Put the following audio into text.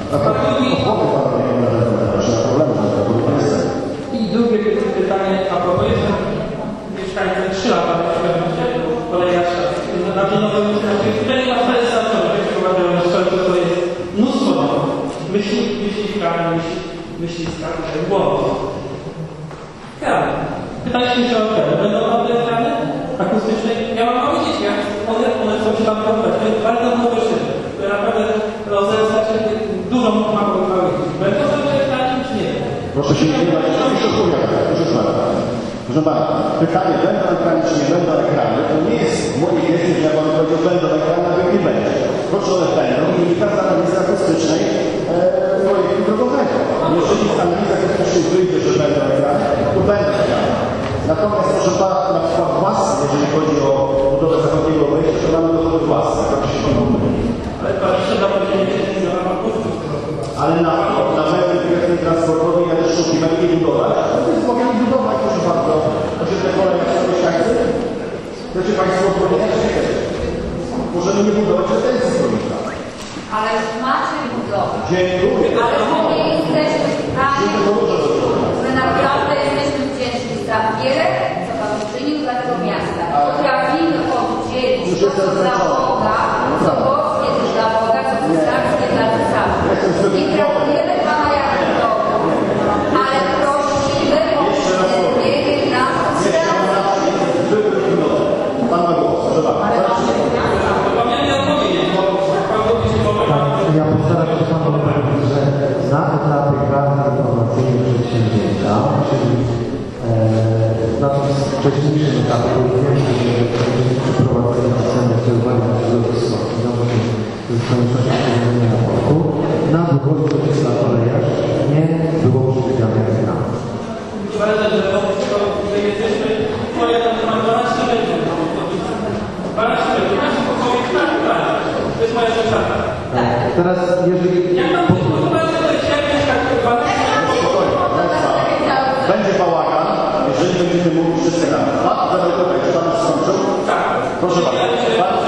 I drugie pytanie, a propos jestem mieszkańcem 3 lata w pewności, kolejarza, na nowe tutaj nie ma stabilizatora, jak prowadziłem na szkole, to jest mnóstwo myśliwka, głowów. Ekrany. Pytaliśmy się o ekrany. Będą nowe ekrany akustyczne? Ja mam małe dzieci, one chcą się tam podobać. To jest bardzo młode szyby, które naprawdę rozrastać dużo małych dzieci. Będą nowe ekrany, czy nie? Proszę się nie bać, proszę pana, pytanie, będą ekrany, czy nie będą ekrany, to nie jest w mojej wiedzy, że ja panu powiedział, będą ekrany, a nie będzie. To, czy one będą, wynika z analizy akustycznej projektu drogowego. Jeżeli z analizy akustycznej wyjdzie, że będą ekrany, to będą ekrany. Natomiast proszę pana, na przykład własne, jeżeli chodzi o budowę zachodniego wejścia, to mamy dochody własne, tak się panu mówi. Ale pan trzeba powiedzieć, że ma kosztów. Ale na metry dyrekcji transportowej ja też szukam nie budować. To jest mogę budować, proszę bardzo. To się te kolejne mieszkańcy. Chcecie Państwo odpowiedzieć? Możemy nie budować retencji stolika. Ale macie budować. Dziękuję. Ale my nie jesteśmy stanie, my naprawdę jesteśmy wdzięczni za wiele, co Pan uczynił dla tego miasta. Potrafimy oddzielić to, co dla Boga, co boskie jest dla Boga, co wystarczy dla Wysawy. Nie traktujemy Pana jak Boga, ale prosimy o przyjęcie nas Pan ma głos, proszę bardzo. Ja postaram się Panu powiedzieć, że na etapie pracy informacyjnej przedsięwzięcia, czyli na tym wcześniejszym etapie, bo wiem, że przeprowadzenie oceny oddziaływania na środowisko wiąże się z koniecznością prowadzenia raportu, na długość na kolejarz nie było przewidziane ekranu. Teraz, jeżeli... Będzie bałagan, jeżeli będziemy mówić wszyscy na dwa, będą tutaj, że Pan skończył. Proszę bardzo.